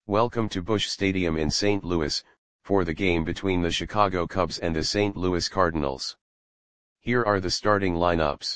Welcome to Busch Stadium in St. Louis, for the game between the Chicago Cubs and the St. Louis Cardinals. Here are the starting lineups.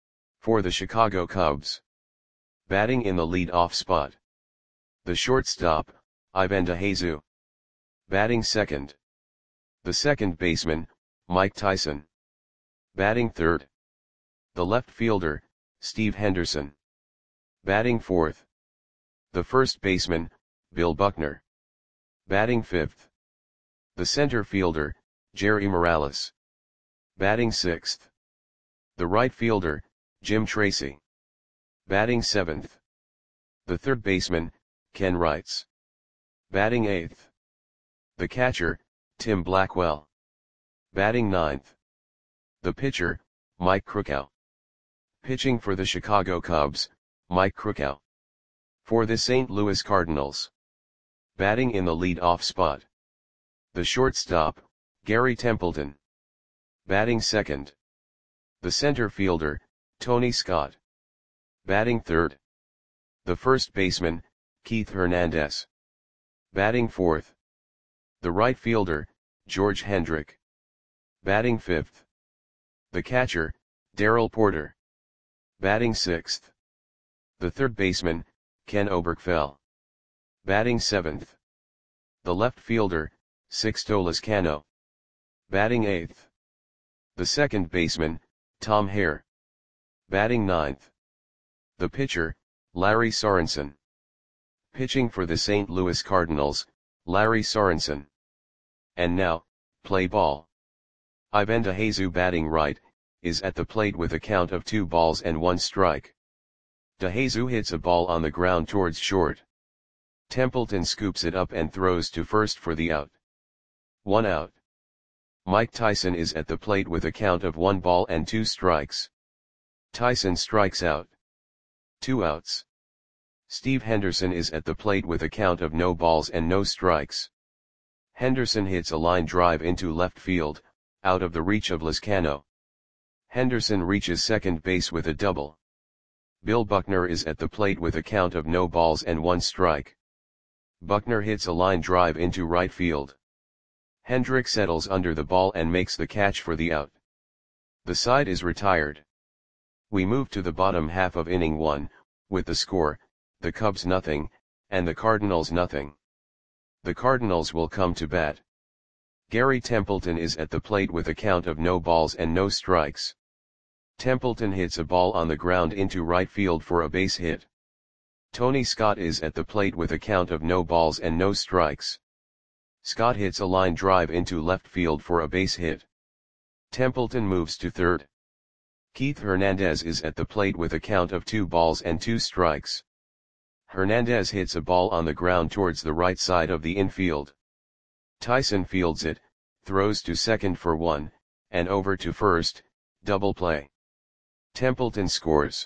For the Chicago Cubs. Batting in the lead-off spot. The shortstop, Ivan DeJesus. Batting second. The second baseman, Mike Tyson. Batting third. The left fielder, Steve Henderson. Batting fourth. The first baseman, Bill Buckner. Batting fifth. The center fielder, Jerry Morales. Batting sixth. The right fielder, Jim Tracy. Batting seventh. The third baseman, Ken Wrights. Batting eighth. The catcher, Tim Blackwell. Batting ninth. The pitcher, Mike Krukow. Pitching for the Chicago Cubs, Mike Krukow. For the St. Louis Cardinals. Batting in the lead-off spot. The shortstop, Gary Templeton. Batting second. The center fielder, Tony Scott. Batting third. The first baseman, Keith Hernandez. Batting fourth. The right fielder, George Hendrick. Batting fifth. The catcher, Darrell Porter. Batting sixth. The third baseman, Ken Oberkfell. Batting seventh. The left fielder, Sixto Lezcano. Batting eighth. The second baseman, Tom Hare. Batting ninth. The pitcher, Larry Sorensen. Pitching for the St. Louis Cardinals, Larry Sorensen. And now, play ball. Ivan DeJesus batting right, is at the plate with a count of 2 balls and 1 strike. DeJesus hits a ball on the ground towards short. Templeton scoops it up and throws to first for the out. 1 out. Mike Tyson is at the plate with a count of 1 ball and 2 strikes. Tyson strikes out. 2 outs. Steve Henderson is at the plate with a count of no balls and no strikes. Henderson hits a line drive into left field, out of the reach of Lezcano. Henderson reaches second base with a double. Bill Buckner is at the plate with a count of no balls and 1 strike. Buckner hits a line drive into right field. Hendrick settles under the ball and makes the catch for the out. The side is retired. We move to the bottom half of inning 1, with the score, the Cubs nothing, and the Cardinals nothing. The Cardinals will come to bat. Gary Templeton is at the plate with a count of no balls and no strikes. Templeton hits a ball on the ground into right field for a base hit. Tony Scott is at the plate with a count of no balls and no strikes. Scott hits a line drive into left field for a base hit. Templeton moves to third. Keith Hernandez is at the plate with a count of 2 balls and 2 strikes. Hernandez hits a ball on the ground towards the right side of the infield. Tyson fields it, throws to second for 1, and over to first, double play. Templeton scores.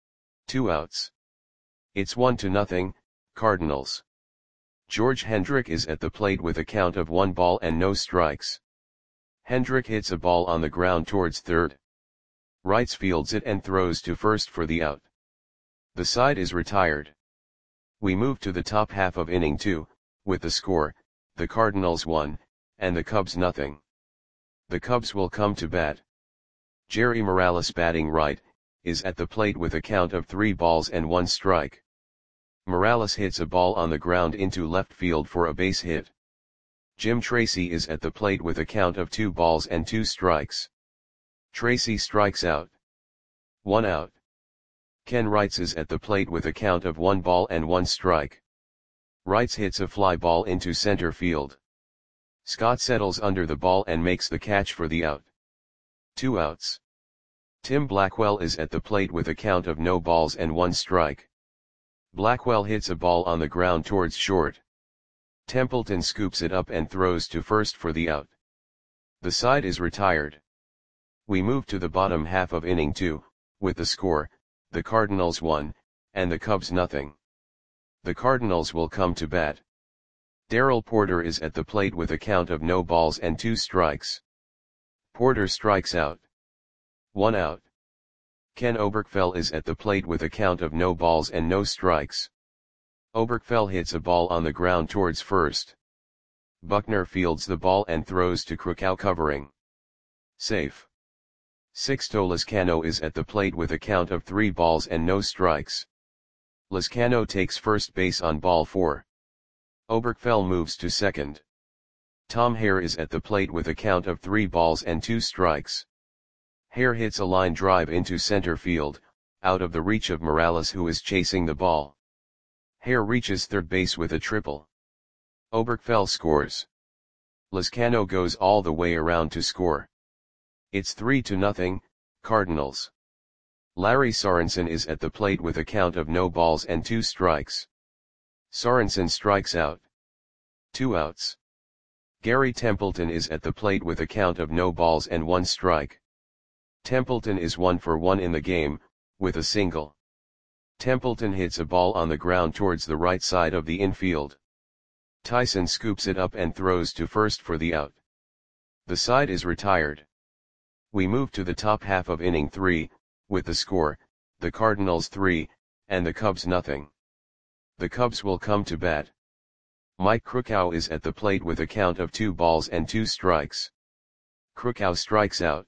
2 outs. It's 1-0, Cardinals. George Hendrick is at the plate with a count of 1 ball and no strikes. Hendrick hits a ball on the ground towards third. Wrights fields it and throws to first for the out. The side is retired. We move to the top half of inning 2, with the score, the Cardinals 1, and the Cubs nothing. The Cubs will come to bat. Jerry Morales batting right, is at the plate with a count of 3 balls and 1 strike. Morales hits a ball on the ground into left field for a base hit. Jim Tracy is at the plate with a count of 2 balls and 2 strikes. Tracy strikes out. 1 out. Ken Wrights is at the plate with a count of 1 ball and 1 strike. Wrights hits a fly ball into center field. Scott settles under the ball and makes the catch for the out. 2 outs. Tim Blackwell is at the plate with a count of no balls and 1 strike. Blackwell hits a ball on the ground towards short. Templeton scoops it up and throws to first for the out. The side is retired. We move to the bottom half of inning 2, with the score, the Cardinals 1, and the Cubs nothing. The Cardinals will come to bat. Darrell Porter is at the plate with a count of no balls and 2 strikes. Porter strikes out. 1 out. Ken Oberkfell is at the plate with a count of no balls and no strikes. Oberkfell hits a ball on the ground towards first. Buckner fields the ball and throws to Krakow covering. Safe. Sixto Lezcano is at the plate with a count of 3 balls and no strikes. Lezcano takes first base on ball 4. Oberkfell moves to second. Tom Hare is at the plate with a count of 3 balls and 2 strikes. Hare hits a line drive into center field, out of the reach of Morales, who is chasing the ball. Hare reaches third base with a triple. Oberkfell scores. Lezcano goes all the way around to score. It's 3-0, Cardinals. Larry Sorensen is at the plate with a count of no balls and 2 strikes. Sorensen strikes out. 2 outs. Gary Templeton is at the plate with a count of no balls and 1 strike. Templeton is 1 for 1 in the game, with a single. Templeton hits a ball on the ground towards the right side of the infield. Tyson scoops it up and throws to first for the out. The side is retired. We move to the top half of inning 3, with the score, the Cardinals 3, and the Cubs nothing. The Cubs will come to bat. Mike Krakow is at the plate with a count of 2 balls and 2 strikes. Krakow strikes out.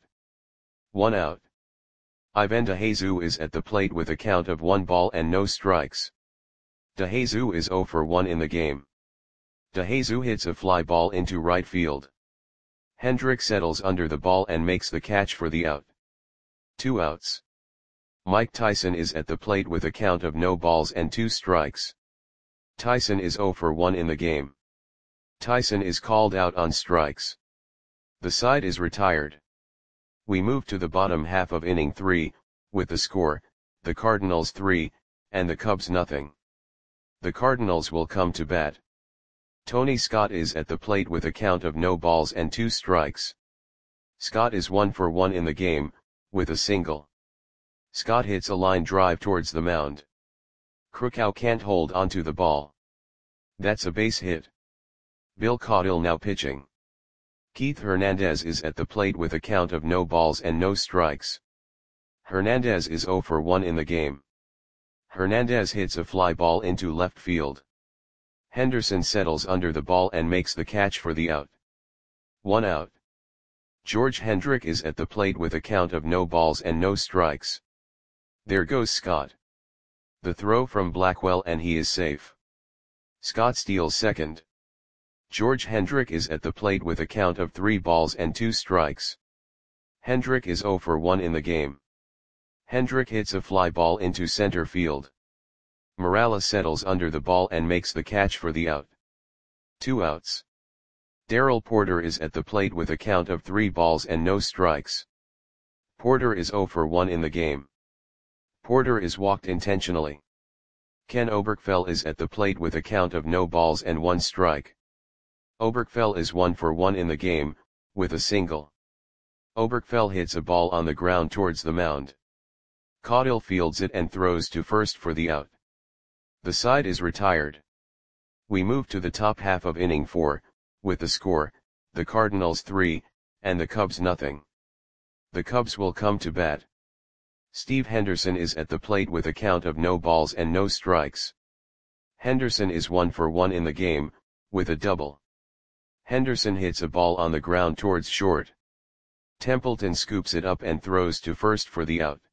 1 out. Ivan DeJesus is at the plate with a count of 1 ball and no strikes. DeJesus is 0 for 1 in the game. DeJesus hits a fly ball into right field. Hendrick settles under the ball and makes the catch for the out. 2 outs. Mike Tyson is at the plate with a count of no balls and 2 strikes. Tyson is 0 for 1 in the game. Tyson is called out on strikes. The side is retired. We move to the bottom half of inning 3, with the score, the Cardinals 3, and the Cubs nothing. The Cardinals will come to bat. Tony Scott is at the plate with a count of no balls and 2 strikes. Scott is 1 for 1 in the game, with a single. Scott hits a line drive towards the mound. Krakow can't hold onto the ball. That's a base hit. Bill Caudill now pitching. Keith Hernandez is at the plate with a count of no balls and no strikes. Hernandez is 0 for 1 in the game. Hernandez hits a fly ball into left field. Henderson settles under the ball and makes the catch for the out. 1 out. George Hendrick is at the plate with a count of no balls and no strikes. There goes Scott. The throw from Blackwell and he is safe. Scott steals second. George Hendrick is at the plate with a count of 3 balls and 2 strikes. Hendrick is 0 for 1 in the game. Hendrick hits a fly ball into center field. Morales settles under the ball and makes the catch for the out. 2 outs. Darrell Porter is at the plate with a count of 3 balls and no strikes. Porter is 0 for 1 in the game. Porter is walked intentionally. Ken Oberkfell is at the plate with a count of no balls and 1 strike. Oberkfell is 1 for 1 in the game, with a single. Oberkfell hits a ball on the ground towards the mound. Caudill fields it and throws to first for the out. The side is retired. We move to the top half of inning 4, with the score, the Cardinals 3, and the Cubs nothing. The Cubs will come to bat. Steve Henderson is at the plate with a count of no balls and no strikes. Henderson is 1 for 1 in the game, with a double. Henderson hits a ball on the ground towards short. Templeton scoops it up and throws to first for the out.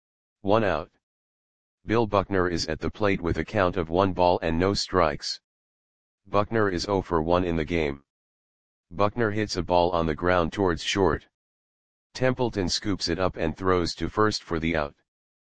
1 out. Bill Buckner is at the plate with a count of 1 ball and no strikes. Buckner is 0 for 1 in the game. Buckner hits a ball on the ground towards short. Templeton scoops it up and throws to first for the out.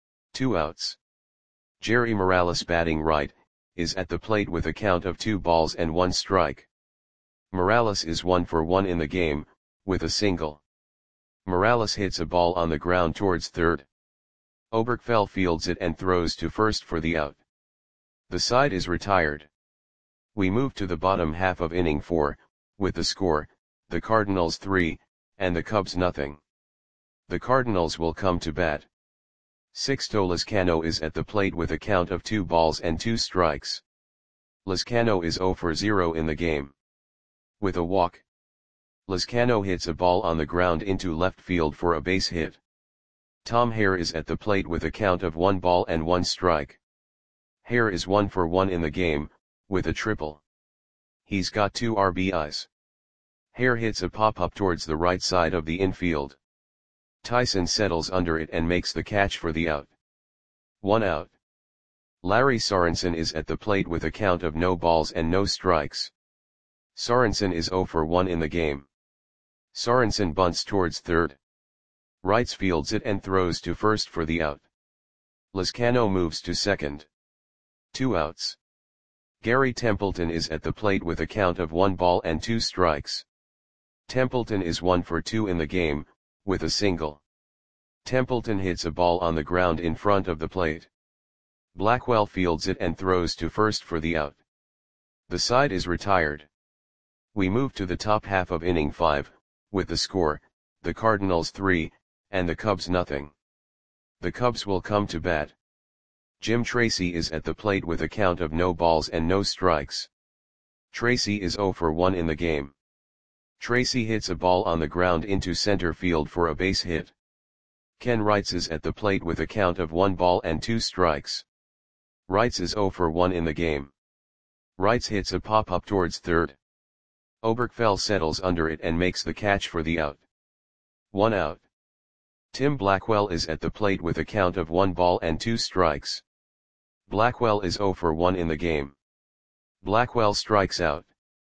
2 outs. Jerry Morales, batting right, is at the plate with a count of 2 balls and 1 strike. Morales is 1 for 1 in the game, with a single. Morales hits a ball on the ground towards third. Oberkfell fields it and throws to first for the out. The side is retired. We move to the bottom half of inning 4, with the score, the Cardinals 3, and the Cubs nothing. The Cardinals will come to bat. Sixto Lezcano is at the plate with a count of 2 balls and 2 strikes. Lezcano is 0 for 0 in the game. With a walk. Lezcano hits a ball on the ground into left field for a base hit. Tom Hare is at the plate with a count of 1 ball and 1 strike. Hare is 1 for 1 in the game, with a triple. He's got 2 RBIs. Hare hits a pop-up towards the right side of the infield. Tyson settles under it and makes the catch for the out. 1 out. Larry Sorensen is at the plate with a count of no balls and no strikes. Sorensen is 0 for 1 in the game. Sorensen bunts towards third. Wrights fields it and throws to first for the out. Lizcano moves to second. 2 outs. Gary Templeton is at the plate with a count of 1 ball and 2 strikes. Templeton is 1 for 2 in the game, with a single. Templeton hits a ball on the ground in front of the plate. Blackwell fields it and throws to first for the out. The side is retired. We move to the top half of inning 5, with the score, the Cardinals 3, and the Cubs nothing. The Cubs will come to bat. Jim Tracy is at the plate with a count of no balls and no strikes. Tracy is 0 for 1 in the game. Tracy hits a ball on the ground into center field for a base hit. Ken Wrights is at the plate with a count of 1 ball and 2 strikes. Wrights is 0 for 1 in the game. Wrights hits a pop-up towards third. Oberkfell settles under it and makes the catch for the out. 1 out. Tim Blackwell is at the plate with a count of 1 ball and 2 strikes. Blackwell is 0 for 1 in the game. Blackwell strikes out.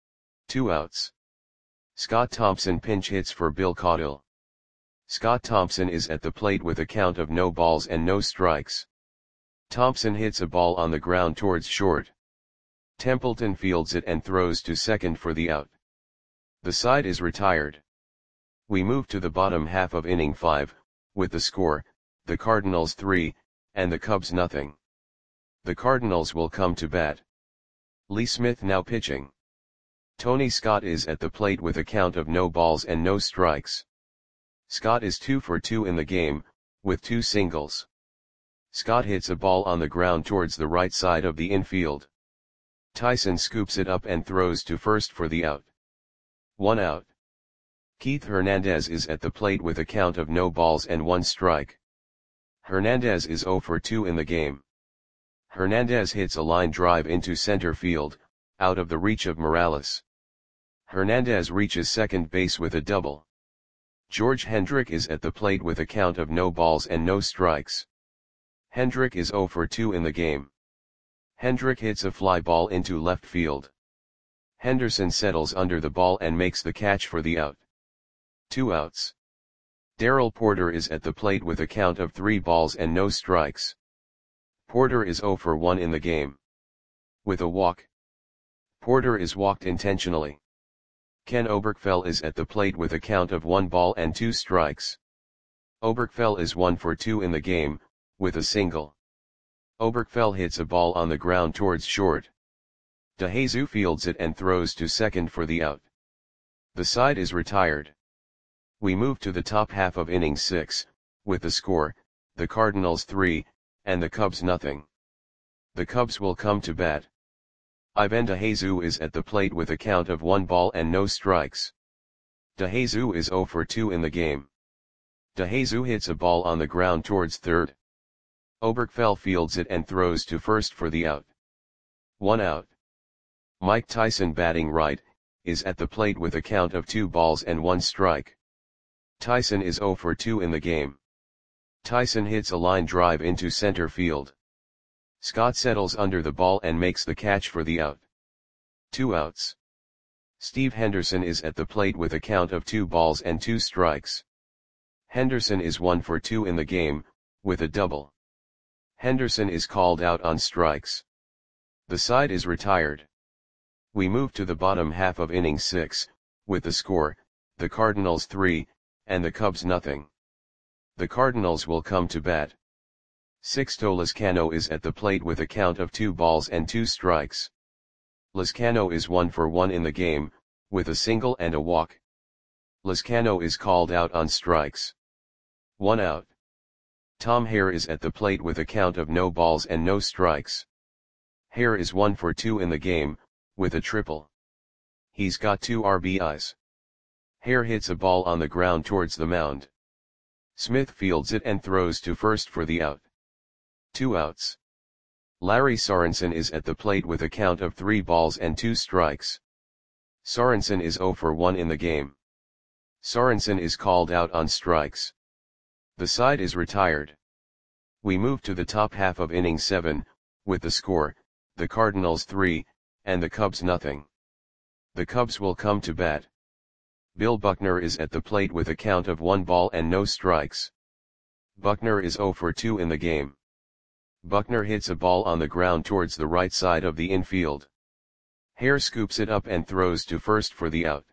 2 outs. Scott Thompson pinch hits for Bill Caudill. Scott Thompson is at the plate with a count of no balls and no strikes. Thompson hits a ball on the ground towards short. Templeton fields it and throws to second for the out. The side is retired. We move to the bottom half of inning 5, with the score, the Cardinals 3, and the Cubs nothing. The Cardinals will come to bat. Lee Smith now pitching. Tony Scott is at the plate with a count of no balls and no strikes. Scott is 2 for 2 in the game, with 2 singles. Scott hits a ball on the ground towards the right side of the infield. Tyson scoops it up and throws to first for the out. 1 out. Keith Hernandez is at the plate with a count of no balls and 1 strike. Hernandez is 0 for 2 in the game. Hernandez hits a line drive into center field, out of the reach of Morales. Hernandez reaches second base with a double. George Hendrick is at the plate with a count of no balls and no strikes. Hendrick is 0 for 2 in the game. Hendrick hits a fly ball into left field. Henderson settles under the ball and makes the catch for the out. 2 outs. Darrell Porter is at the plate with a count of 3 balls and no strikes. Porter is 0 for 1 in the game. With a walk. Porter is walked intentionally. Ken Oberkfell is at the plate with a count of 1 ball and 2 strikes. Oberkfell is 1 for 2 in the game, with a single. Oberkfell hits a ball on the ground towards short. DeJesus fields it and throws to second for the out. The side is retired. We move to the top half of inning 6, with the score, the Cardinals 3, and the Cubs nothing. The Cubs will come to bat. Ivan DeJesus is at the plate with a count of 1 ball and no strikes. DeJesus is 0 for 2 in the game. DeJesus hits a ball on the ground towards third. Oberkfell fields it and throws to first for the out. 1 out. Mike Tyson batting right, is at the plate with a count of 2 balls and 1 strike. Tyson is 0 for 2 in the game. Tyson hits a line drive into center field. Scott settles under the ball and makes the catch for the out. 2 outs. Steve Henderson is at the plate with a count of 2 balls and 2 strikes. Henderson is 1 for 2 in the game, with a double. Henderson is called out on strikes. The side is retired. We move to the bottom half of inning 6, with the score, the Cardinals 3, and the Cubs nothing. The Cardinals will come to bat. Sixto Lizcano is at the plate with a count of 2 balls and 2 strikes. Lizcano is 1 for 1 in the game, with a single and a walk. Lizcano is called out on strikes. 1 out. Tom Hare is at the plate with a count of no balls and no strikes. Hare is 1 for 2 in the game, with a triple. He's got 2 RBIs. Hare hits a ball on the ground towards the mound. Smith fields it and throws to first for the out. 2 outs. Larry Sorensen is at the plate with a count of 3 balls and 2 strikes. Sorensen is 0 for 1 in the game. Sorensen is called out on strikes. The side is retired. We move to the top half of inning 7, with the score, the Cardinals 3, and the Cubs nothing. The Cubs will come to bat. Bill Buckner is at the plate with a count of 1 ball and no strikes. Buckner is 0 for 2 in the game. Buckner hits a ball on the ground towards the right side of the infield. Hare scoops it up and throws to first for the out.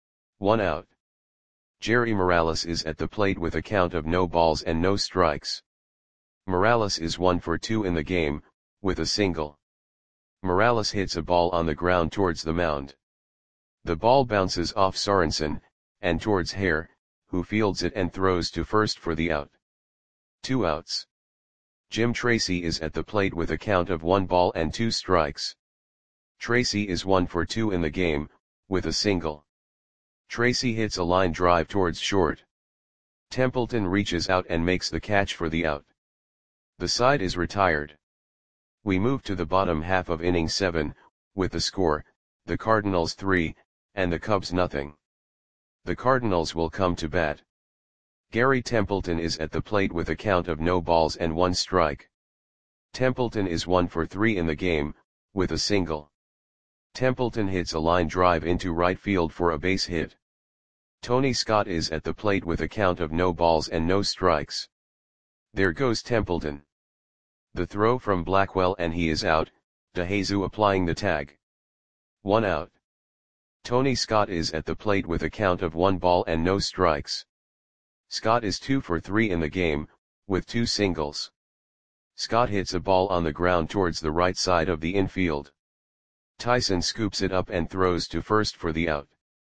1 out. Jerry Morales is at the plate with a count of no balls and no strikes. Morales is 1 for 2 in the game, with a single. Morales hits a ball on the ground towards the mound. The ball bounces off Sorensen, and towards Hare, who fields it and throws to first for the out. 2 outs. Jim Tracy is at the plate with a count of 1 ball and 2 strikes. Tracy is 1 for 2 in the game, with a single. Tracy hits a line drive towards short. Templeton reaches out and makes the catch for the out. The side is retired. We move to the bottom half of inning 7, with the score, the Cardinals 3, and the Cubs nothing. The Cardinals will come to bat. Gary Templeton is at the plate with a count of no balls and 1 strike. Templeton is 1 for 3 in the game, with a single. Templeton hits a line drive into right field for a base hit. Tony Scott is at the plate with a count of no balls and no strikes. There goes Templeton. The throw from Blackwell and he is out, DeJesus applying the tag. 1 out. Tony Scott is at the plate with a count of 1 ball and no strikes. Scott is 2 for 3 in the game, with 2 singles. Scott hits a ball on the ground towards the right side of the infield. Tyson scoops it up and throws to first for the out.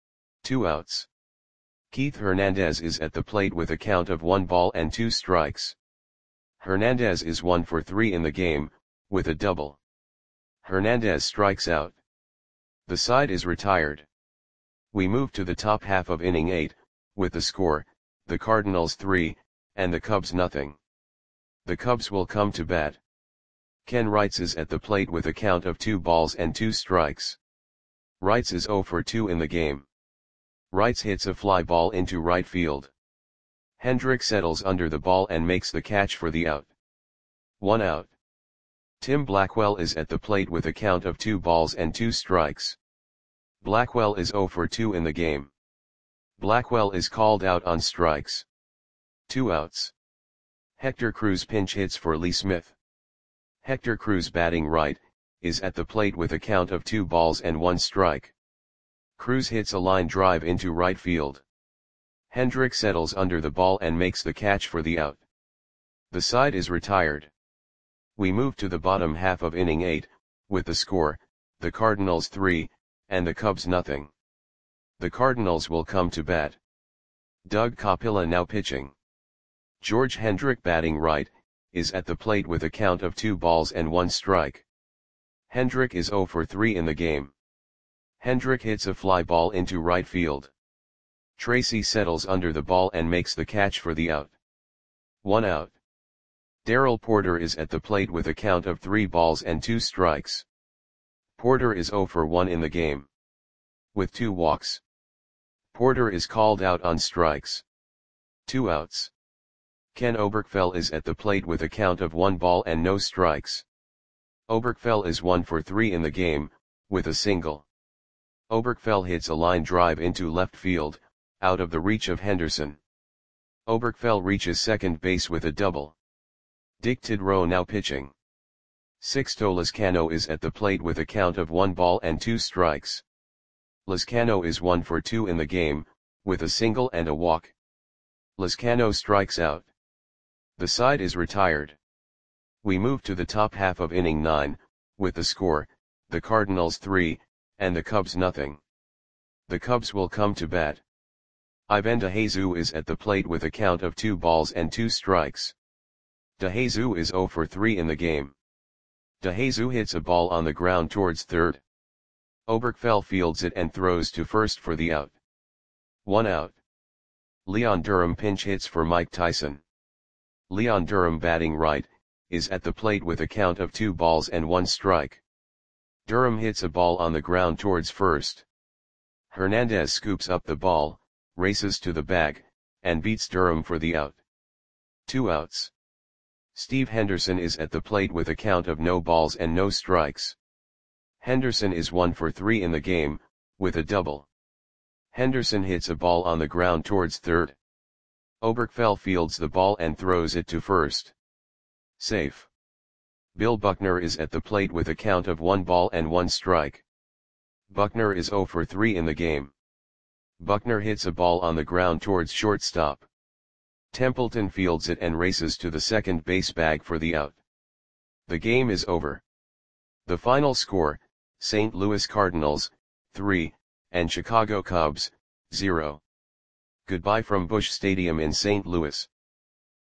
2 outs. Keith Hernandez is at the plate with a count of 1 ball and 2 strikes. Hernandez is 1 for 3 in the game, with a double. Hernandez strikes out. The side is retired. We move to the top half of inning 8, with the score, the Cardinals 3, and the Cubs nothing. The Cubs will come to bat. Ken Wrights is at the plate with a count of 2 balls and 2 strikes. Wrights is 0 for 2 in the game. Wrights hits a fly ball into right field. Hendrick settles under the ball and makes the catch for the out. 1 out. Tim Blackwell is at the plate with a count of 2 balls and 2 strikes. Blackwell is 0 for 2 in the game. Blackwell is called out on strikes. 2 outs. Hector Cruz pinch hits for Lee Smith. Hector Cruz, batting right, is at the plate with a count of 2 balls and 1 strike. Cruz hits a line drive into right field. Hendrick settles under the ball and makes the catch for the out. The side is retired. We move to the bottom half of inning 8, with the score, the Cardinals 3, and the Cubs nothing. The Cardinals will come to bat. Doug Capilla now pitching. George Hendrick, batting right, is at the plate with a count of 2 balls and 1 strike. Hendrick is 0 for 3 in the game. Hendrick hits a fly ball into right field. Tracy settles under the ball and makes the catch for the out. 1 out. Darrell Porter is at the plate with a count of 3 balls and 2 strikes. Porter is 0 for 1 in the game. With 2 walks. Porter is called out on strikes. 2 outs. Ken Oberkfell is at the plate with a count of 1 ball and no strikes. Oberkfell is 1 for 3 in the game, with a single. Oberkfell hits a line drive into left field, out of the reach of Henderson. Oberkfell reaches second base with a double. Dick Tidrow now pitching. Sixto Lizcano is at the plate with a count of 1 ball and 2 strikes. Lizcano is 1 for 2 in the game, with a single and a walk. Lizcano strikes out. The side is retired. We move to the top half of inning 9, with the score, the Cardinals 3, and the Cubs nothing. The Cubs will come to bat. Ivan DeJesus is at the plate with a count of 2 balls and 2 strikes. DeJesus is 0 for 3 in the game. DeJesus hits a ball on the ground towards third. Oberkfell fields it and throws to first for the out. 1 out. Leon Durham pinch hits for Mike Tyson. Leon Durham, batting right, is at the plate with a count of 2 balls and 1 strike. Durham hits a ball on the ground towards first. Hernandez scoops up the ball, races to the bag, and beats Durham for the out. 2 outs. Steve Henderson is at the plate with a count of no balls and no strikes. Henderson is 1 for 3 in the game, with a double. Henderson hits a ball on the ground towards third. Oberkfell fields the ball and throws it to first. Safe. Bill Buckner is at the plate with a count of 1 ball and 1 strike. Buckner is 0 for 3 in the game. Buckner hits a ball on the ground towards shortstop. Templeton fields it and races to the second base bag for the out. The game is over. The final score, St. Louis Cardinals, 3, and Chicago Cubs, 0. Goodbye from Busch Stadium in St. Louis.